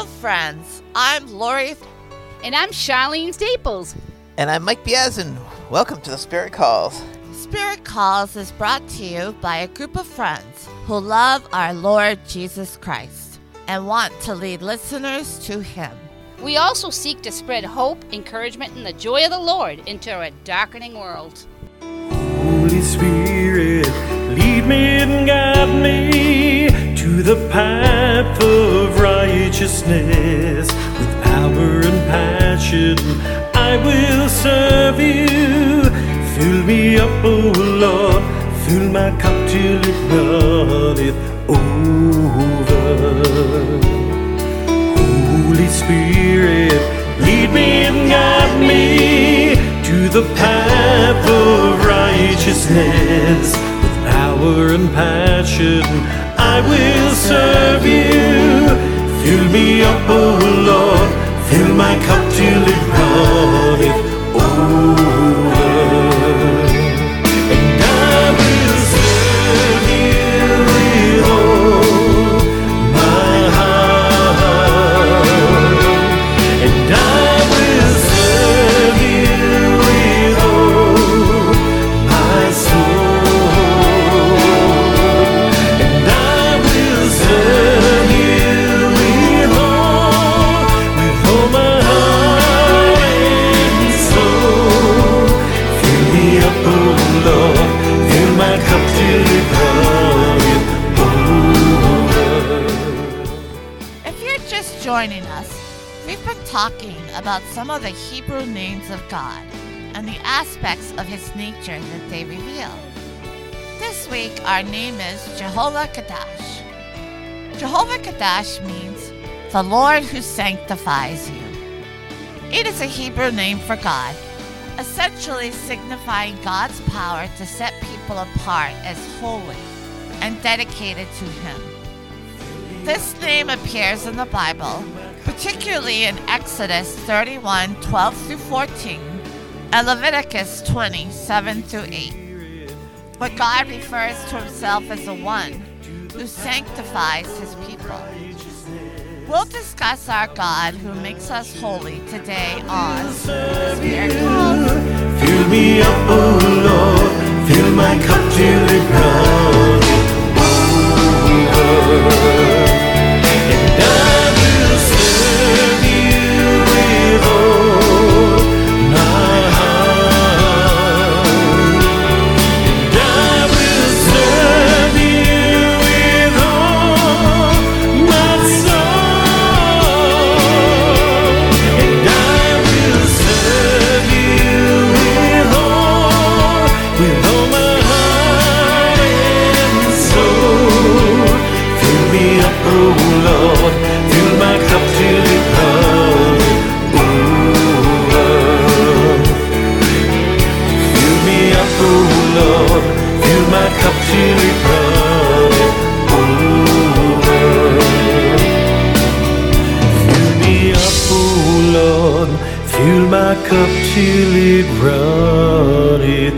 Hello, friends. I'm Lori. And I'm Charlene Staples. And I'm Mike Biazin. Welcome to the Spirit Calls. Spirit Calls is brought to you by a group of friends who love our Lord Jesus Christ and want to lead listeners to Him. We also seek to spread hope, encouragement, and the joy of the Lord into a darkening world. Holy Spirit, lead me and guide me to the path of righteousness. With power and passion, I will serve you. Fill me up, O Lord, fill my cup till it runneth over. Holy Spirit, lead me and guide me to the path of righteousness. With power and passion, I will serve you. Fill me up, O Lord, fill my cup till it runneth over. And I will serve you with all my heart. And I will serve you with all my soul. And I will serve you with all my heart and soul. Fill me up, oh Lord, fill my cup till it runneth over. If you're just joining us, we've been talking about some of the Hebrew names of God and the aspects of His nature that they reveal. This week, our name is Jehovah Kadash. Jehovah Kadash means the Lord who sanctifies you. It is a Hebrew name for God, essentially signifying God's power to set people apart as holy and dedicated to Him. This name appears in the Bible, particularly in Exodus 31:12-14 and Leviticus 20:7-8, where God refers to Himself as the one who sanctifies His people. We'll discuss our God who makes us holy today on Spirit Calls. Fill me up, oh Lord, fill my cup till it runneth over. And I will serve you with all my heart. And I will serve you with all my soul. And I will serve you with all my heart and soul. Fill me up, oh Lord, fill my cup till it runneth over. Fill me up, oh Lord, fill my cup till it runneth over. Fill me up, oh Lord, fill my cup till it runneth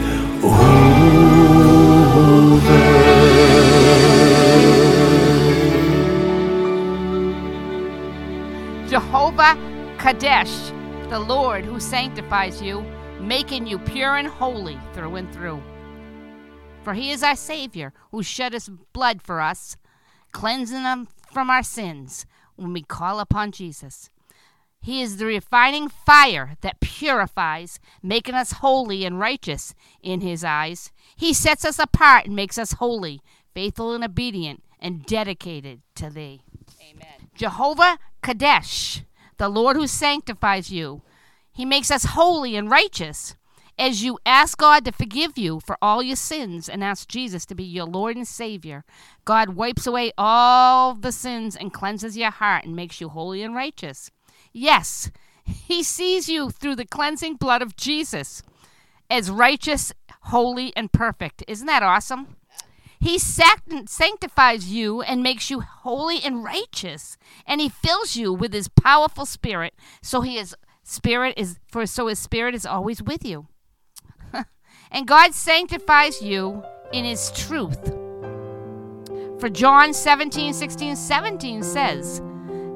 over. Jehovah Kadesh, the Lord who sanctifies you, making you pure and holy through and through. For He is our Savior, who shed His blood for us, cleansing them from our sins when we call upon Jesus. He is the refining fire that purifies, making us holy and righteous in His eyes. He sets us apart and makes us holy, faithful and obedient, and dedicated to Thee. Amen. Jehovah Kadesh, the Lord who sanctifies you. He makes us holy and righteous. As you ask God to forgive you for all your sins and ask Jesus to be your Lord and Savior, God wipes away all the sins and cleanses your heart and makes you holy and righteous. Yes, He sees you through the cleansing blood of Jesus as righteous, holy, and perfect. Isn't that awesome? He sanctifies you and makes you holy and righteous, and He fills you with His powerful Spirit, so His Spirit is always with you. And God sanctifies you in His truth. For John 17:16-17 says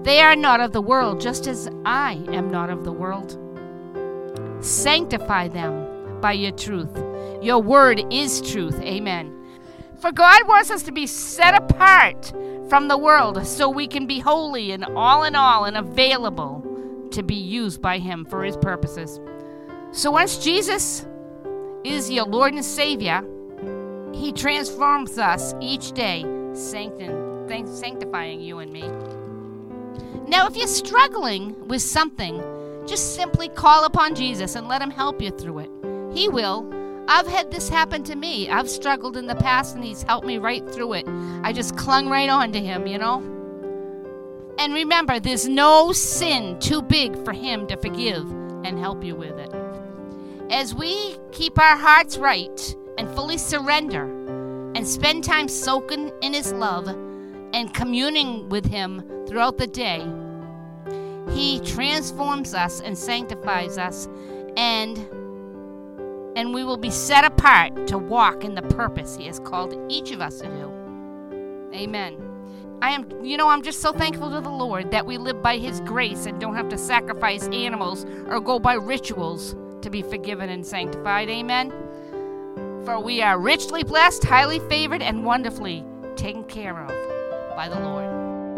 They are not of the world, just as I am not of the world. Sanctify them by your truth. Your word is truth. Amen. For God wants us to be set apart from the world so we can be holy and all in all and available to be used by Him for His purposes. So once Jesus is your Lord and Savior, He transforms us each day, sanctifying you and me. Now, if you're struggling with something, just simply call upon Jesus and let Him help you through it. He will. I've had this happen to me. I've struggled in the past, and He's helped me right through it. I just clung right on to Him, And remember, there's no sin too big for Him to forgive and help you with it. As we keep our hearts right and fully surrender and spend time soaking in His love and communing with Him throughout the day, He transforms us and sanctifies us, and we will be set apart to walk in the purpose He has called each of us to do. Amen. I'm just so thankful to the Lord that we live by His grace and don't have to sacrifice animals or go by rituals to be forgiven and sanctified. Amen. For we are richly blessed, highly favored, and wonderfully taken care of by the Lord.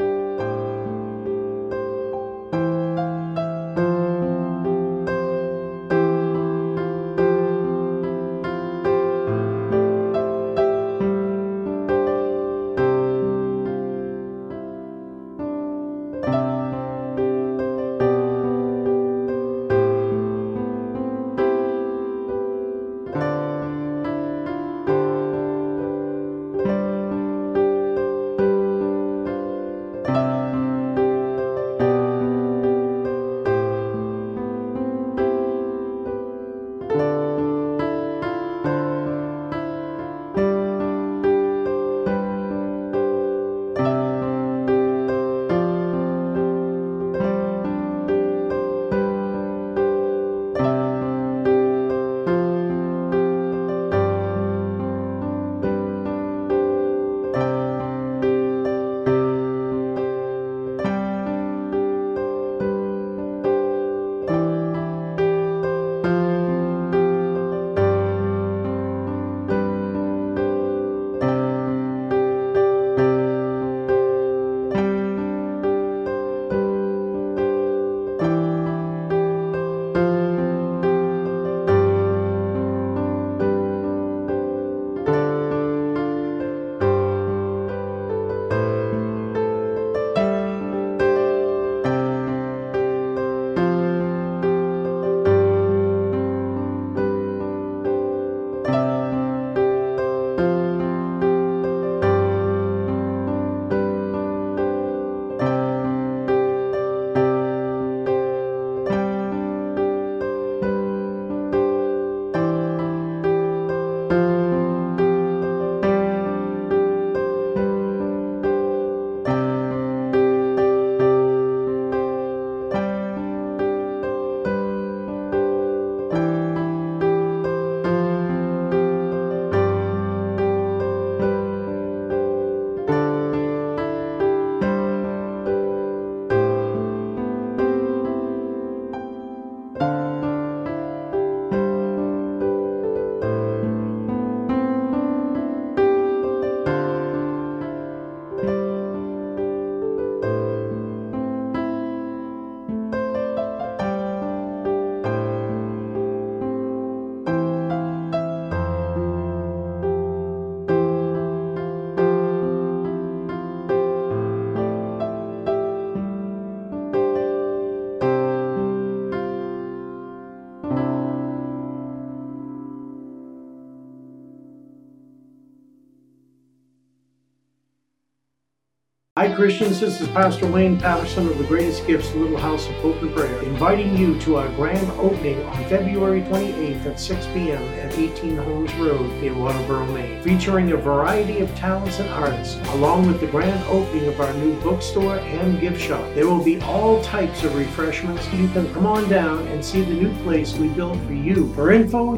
Hi Christians, this is Pastor Wayne Patterson of the Greatest Gifts Little House of Hope and Prayer, inviting you to our grand opening on February 28th at 6 p.m. at 18 Holmes Road in Waterboro, Maine, featuring a variety of talents and artists, along with the grand opening of our new bookstore and gift shop. There will be all types of refreshments. You can come on down and see the new place we built for you. For info,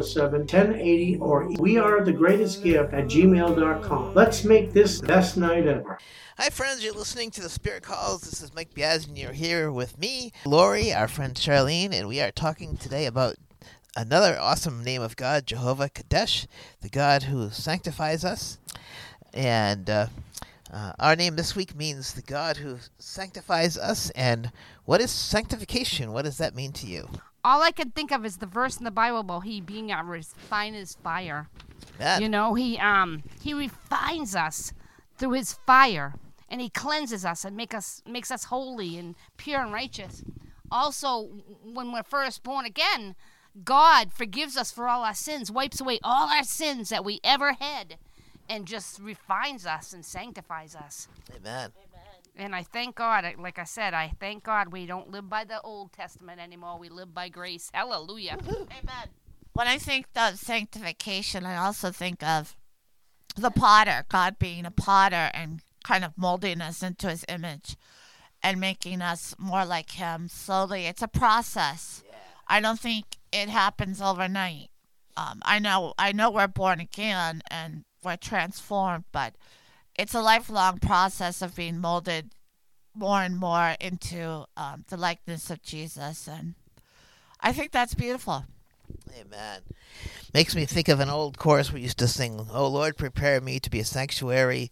207-247-1080 or wearethe greatest gift at gmail.com. Let's make this the best night Denver. Hi, friends. You're listening to the Spirit Calls. This is Mike Biaz, and you're here with me, Lori, our friend Charlene, and we are talking today about another awesome name of God, Jehovah Kadesh, the God who sanctifies us. And our name this week means the God who sanctifies us. And what is sanctification? What does that mean to you? All I can think of is the verse in the Bible about he being our refiner's fire. Man. You know, he refines us through his fire, and he cleanses us and makes us holy and pure and righteous. Also, when we're first born again, God forgives us for all our sins, wipes away all our sins that we ever had, and just refines us and sanctifies us. Amen. And I thank God, like I said, I thank God we don't live by the Old Testament anymore. We live by grace. Hallelujah. Amen. When I think of sanctification, I also think of the potter, God being a potter and kind of molding us into his image and making us more like him slowly. It's a process. Yeah. I don't think it happens overnight. I know we're born again and we're transformed, but it's a lifelong process of being molded more and more into the likeness of Jesus, and I think that's beautiful. Amen. Makes me think of an old chorus we used to sing, "Oh Lord, prepare me to be a sanctuary,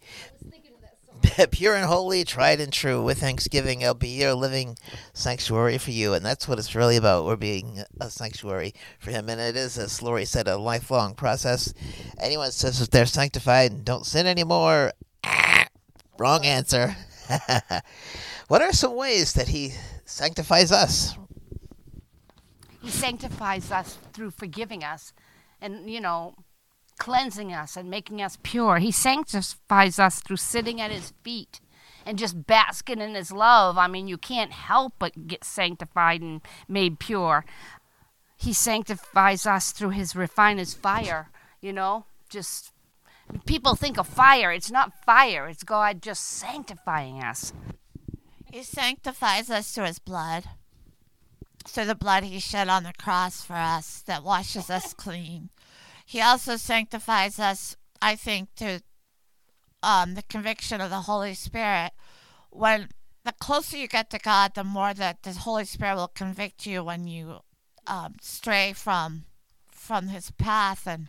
pure and holy, tried and true. With thanksgiving, I'll be your living sanctuary for you." And that's what it's really about. We're being a sanctuary for him. And it is, as Lori said, a lifelong process. Anyone says that they're sanctified and don't sin anymore, wrong answer. What are some ways that he sanctifies us? He sanctifies us through forgiving us and, cleansing us and making us pure. He sanctifies us through sitting at his feet and just basking in his love. I mean, you can't help but get sanctified and made pure. He sanctifies us through his refiner's fire, just people think of fire. It's not fire. It's God just sanctifying us. He sanctifies us through his blood. Through the blood he shed on the cross for us that washes us clean. He also sanctifies us, I think, through the conviction of the Holy Spirit. When the closer you get to God, the more that the Holy Spirit will convict you when you stray from his path, and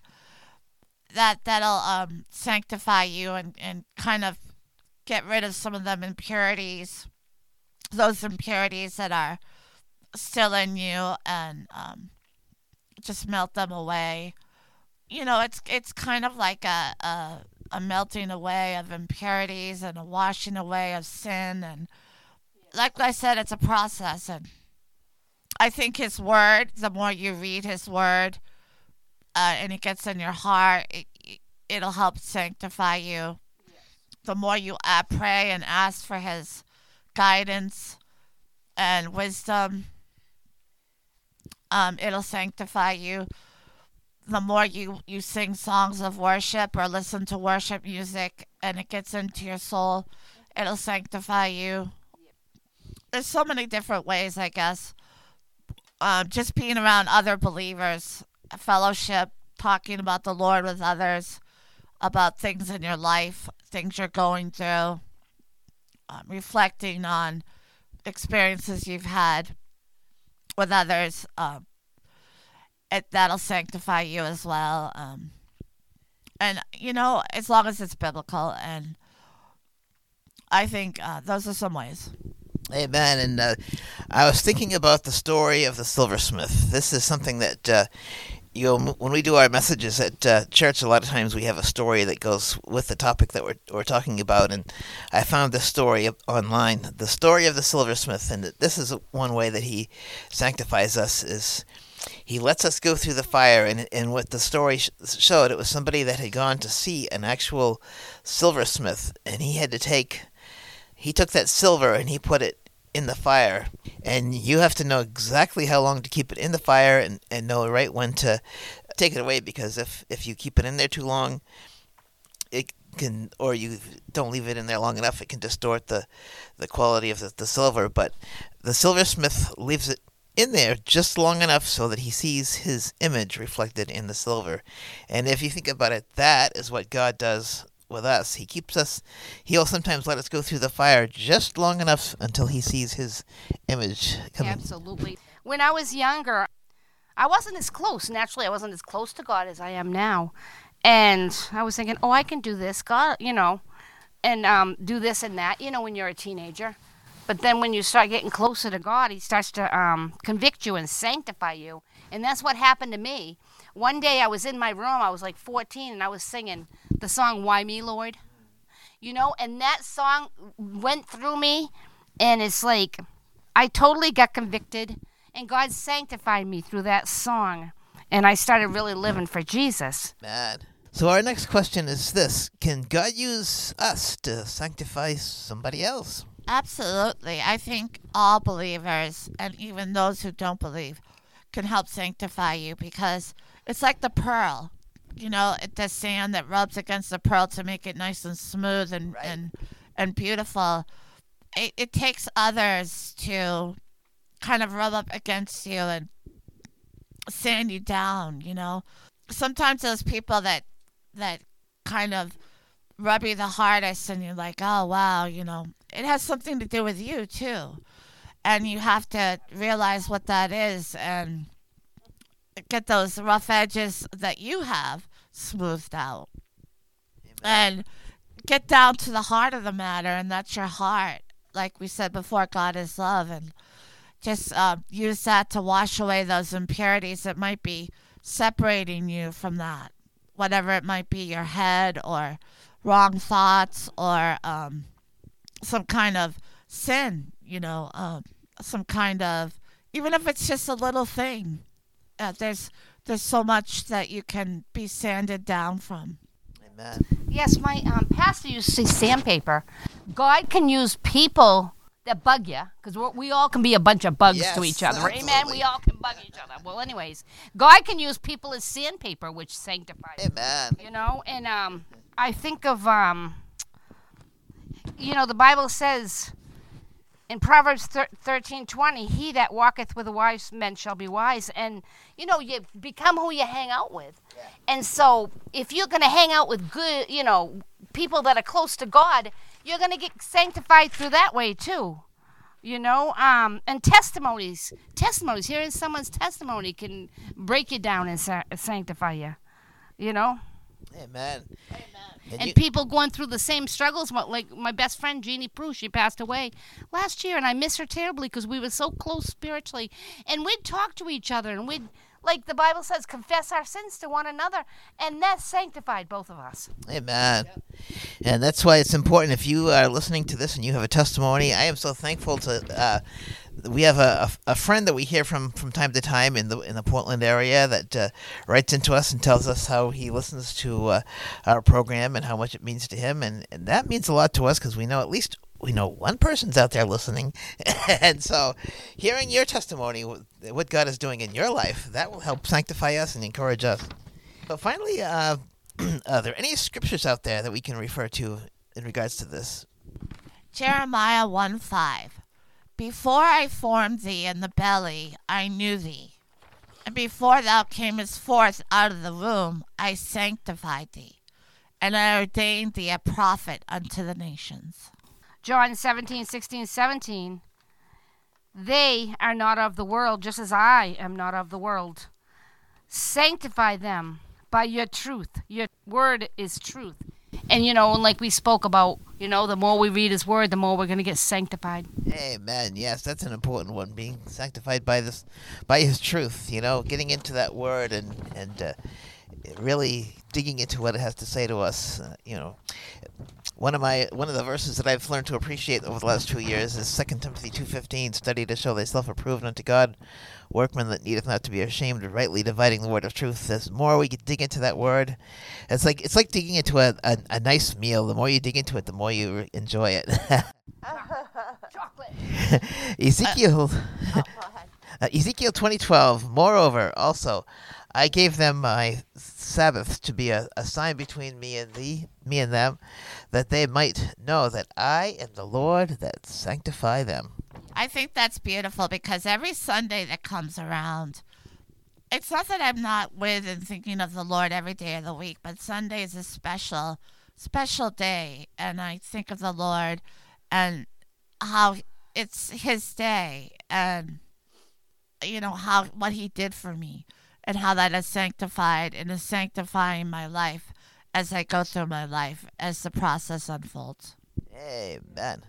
that'll sanctify you and kind of get rid of some of them impurities, those impurities that are still in you, and just melt them away. It's kind of like a melting away of impurities and a washing away of sin, and like I said, it's a process. And I think his word, the more you read his word and it gets in your heart, it'll help sanctify you. The more you pray and ask for his guidance and wisdom, it'll sanctify you. The more you sing songs of worship or listen to worship music and it gets into your soul, it'll sanctify you. There's so many different ways, I guess. Just being around other believers, fellowship, talking about the Lord with others, about things in your life, things you're going through, reflecting on experiences you've had with others, that'll sanctify you as well. And, as long as it's biblical, and I think those are some ways. Amen. And I was thinking about the story of the silversmith. This is something that, when we do our messages at church, a lot of times we have a story that goes with the topic that we're talking about. And I found this story online, the story of the silversmith. And this is one way that he sanctifies us, is he lets us go through the fire. And what the story showed, it was somebody that had gone to see an actual silversmith, and he took that silver and he put it in the fire, and you have to know exactly how long to keep it in the fire and know right when to take it away, because if you keep it in there too long, it can, or you don't leave it in there long enough, it can distort the quality of the silver. But the silversmith leaves it in there just long enough so that he sees his image reflected in the silver. And if you think about it, that is what God does with us. He keeps us. He'll sometimes let us go through the fire just long enough until he sees his image coming. Absolutely. When I was younger, I wasn't as close. Naturally, I wasn't as close to God as I am now. And I was thinking, I can do this, God, and do this and that, when you're a teenager. But then when you start getting closer to God, he starts to convict you and sanctify you. And that's what happened to me. One day I was in my room, I was like 14, and I was singing the song, Why Me, Lord? And that song went through me, and it's like I totally got convicted, and God sanctified me through that song. And I started really living for Jesus. Man. So our next question is this. Can God use us to sanctify somebody else? Absolutely. I think all believers, and even those who don't believe, can help sanctify you, because it's like the pearl. The sand that rubs against the pearl to make it nice and smooth and Right. and beautiful. It takes others to kind of rub up against you and sand you down, Sometimes those people that kind of rub you the hardest, and you're like, oh, wow, it has something to do with you, too. And you have to realize what that is and get those rough edges that you have smoothed out. And get down to the heart of the matter, and that's your heart. Like we said before, God is love, and just use that to wash away those impurities that might be separating you from that, whatever it might be, your head or wrong thoughts or some kind of sin, some kind of, even if it's just a little thing, there's so much that you can be sanded down from. Amen. Yes, my pastor used to say sandpaper. God can use people that bug you, because we all can be a bunch of bugs to each other. Yes, Amen? absolutely. We all can bug each other. Well, anyways, God can use people as sandpaper, which sanctifies. Amen. And I think of, the Bible says in Proverbs 13:20, he that walketh with a wise men shall be wise. And, you become who you hang out with. Yeah. And so if you're going to hang out with good, people that are close to God, you're going to get sanctified through that way too. And testimonies, hearing someone's testimony can break you down and sanctify you, Amen. And people going through the same struggles, like my best friend, Jeannie Prue, she passed away last year, and I miss her terribly because we were so close spiritually. And we'd talk to each other, and we'd, like the Bible says, confess our sins to one another, and that sanctified both of us. Amen. And that's why it's important, if you are listening to this and you have a testimony, I am so thankful to... we have a friend that we hear from time to time in the Portland area that writes into us and tells us how he listens to our program and how much it means to him, and that means a lot to us, because we know one person's out there listening. And so hearing your testimony, what God is doing in your life, that will help sanctify us and encourage us. So finally, are there any scriptures out there that we can refer to in regards to this? Jeremiah 1:5. Before I formed thee in the belly, I knew thee. And before thou camest forth out of the womb, I sanctified thee. And I ordained thee a prophet unto the nations. John 17:16-17. They are not of the world, just as I am not of the world. Sanctify them by your truth. Your word is truth. And, and like we spoke about, the more we read his word, the more we're going to get sanctified. Amen. Yes, that's an important one, being sanctified by his truth, getting into that word and really digging into what it has to say to us. One of the verses that I've learned to appreciate over the last 2 years is 2 Timothy 2:15, study to show thyself approved unto God, workman that needeth not to be ashamed, rightly dividing the word of truth. As more we dig into that word, it's like digging into a nice meal. The more you dig into it, the more you enjoy it. Chocolate. Ezekiel 20:12. Moreover, also, I gave them my Sabbath to be a sign between me and them, that they might know that I am the Lord that sanctify them. I think that's beautiful, because every Sunday that comes around, it's not that I'm not with and thinking of the Lord every day of the week, but Sunday is a special special day, and I think of the Lord and how it's his day, and how what he did for me, and how that is sanctified and is sanctifying my life as I go through my life as the process unfolds. Amen.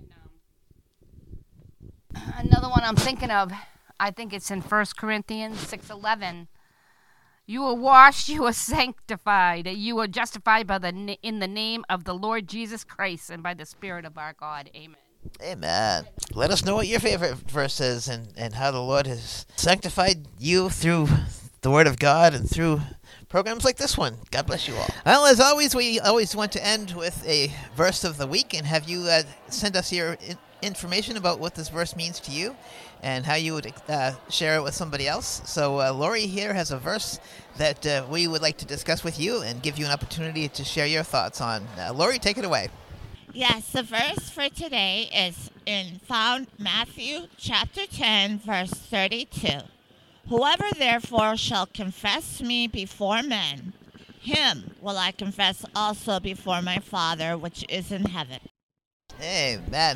Another one I'm thinking of, I think it's in 1 Corinthians 6:11. You were washed, you were sanctified, you were justified in the name of the Lord Jesus Christ and by the Spirit of our God. Amen. Amen. Let us know what your favorite verse is and how the Lord has sanctified you through the Word of God and through programs like this one. God bless you all. Well, as always, we always want to end with a verse of the week and have you send us your information about what this verse means to you and how you would share it with somebody else. So Lori here has a verse that we would like to discuss with you and give you an opportunity to share your thoughts on. Lori, take it away. Yes, the verse for today is found Matthew chapter 10, verse 32. Whoever therefore shall confess me before men, him will I confess also before my Father which is in heaven. Amen.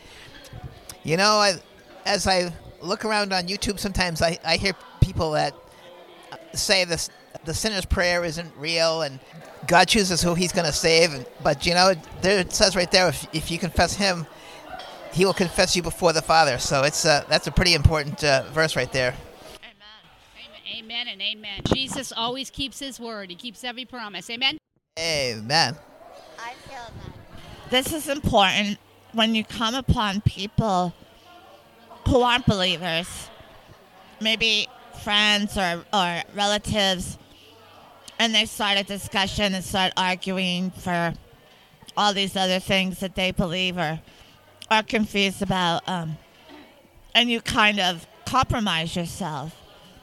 As I look around on YouTube, sometimes I hear people that say the sinner's prayer isn't real and God chooses who he's going to save. But, there it says right there, if you confess him, he will confess you before the Father. So that's a pretty important verse right there. Amen and amen. Jesus always keeps his word. He keeps every promise. Amen? Amen. I feel that. This is important when you come upon people who aren't believers, maybe friends or relatives, and they start a discussion and start arguing for all these other things that they believe or are confused about, and you kind of compromise yourself.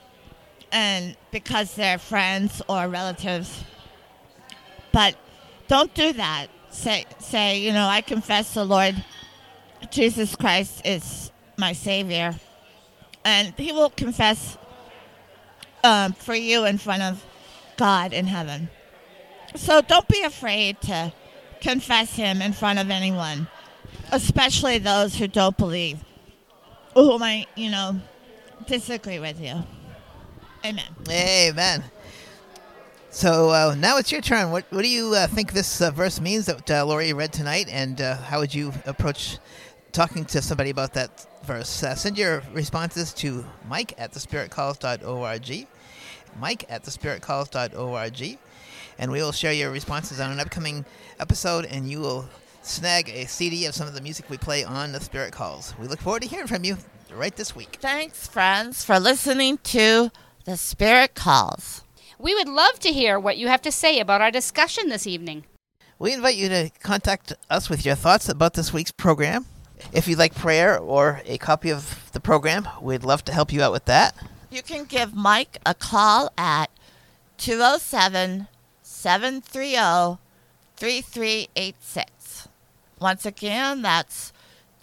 And because they're friends or relatives. But don't do that. Say, I confess the Lord Jesus Christ is my Savior. And he will confess for you in front of God in heaven. So don't be afraid to confess him in front of anyone, especially those who don't believe, who might, disagree with you. Amen. Amen. So now it's your turn. What do you think this verse means that Lori read tonight, and how would you approach talking to somebody about that verse? Send your responses to mike@thespiritcalls.org, mike@thespiritcalls.org, and we will share your responses on an upcoming episode, and you will snag a CD of some of the music we play on The Spirit Calls. We look forward to hearing from you right this week. Thanks, friends, for listening to The Spirit Calls. We would love to hear what you have to say about our discussion this evening. We invite you to contact us with your thoughts about this week's program. If you'd like prayer or a copy of the program, we'd love to help you out with that. You can give Mike a call at 207-730-3386. Once again, that's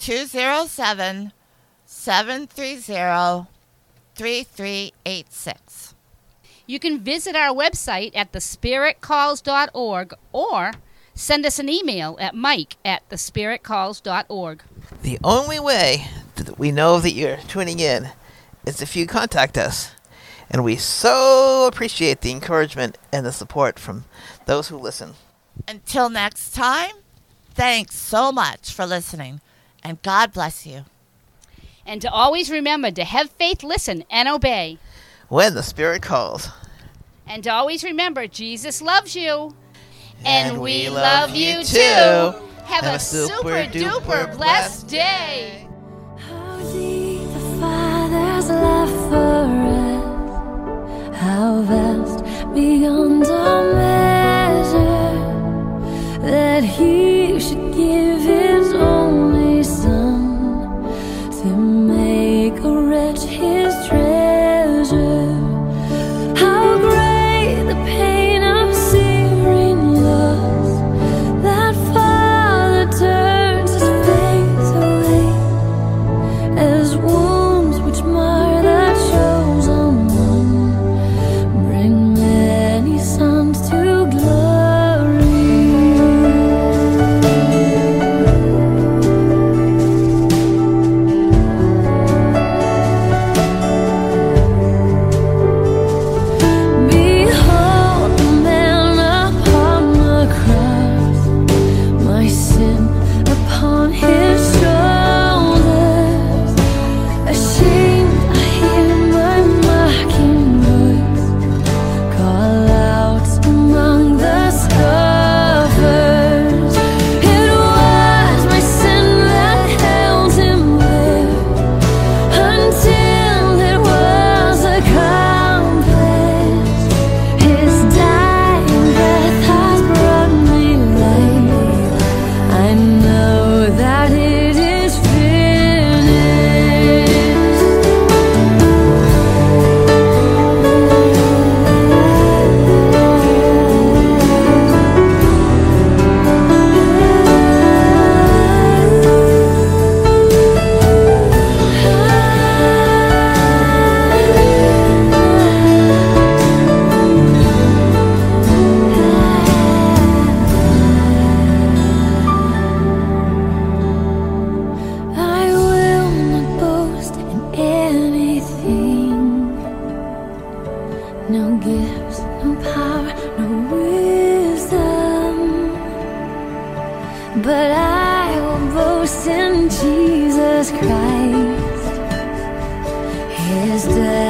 207-730-3386. You can visit our website at thespiritcalls.org or send us an email at mike@thespiritcalls.org. The only way that we know that you're tuning in is if you contact us. And we so appreciate the encouragement and the support from those who listen. Until next time, thanks so much for listening, and God bless you. And to always remember to have faith, listen, and obey. When the Spirit calls. And to always remember, Jesus loves you. And we love you too. Have a super duper blessed day. How deep the Father's love for us, how vast beyond all measure, that he should give his only Son to make a wretch his treasure. How great the pain of searing loss, that Father turns his face away, as wounds which mar the chosen one bring many sons to glory. His death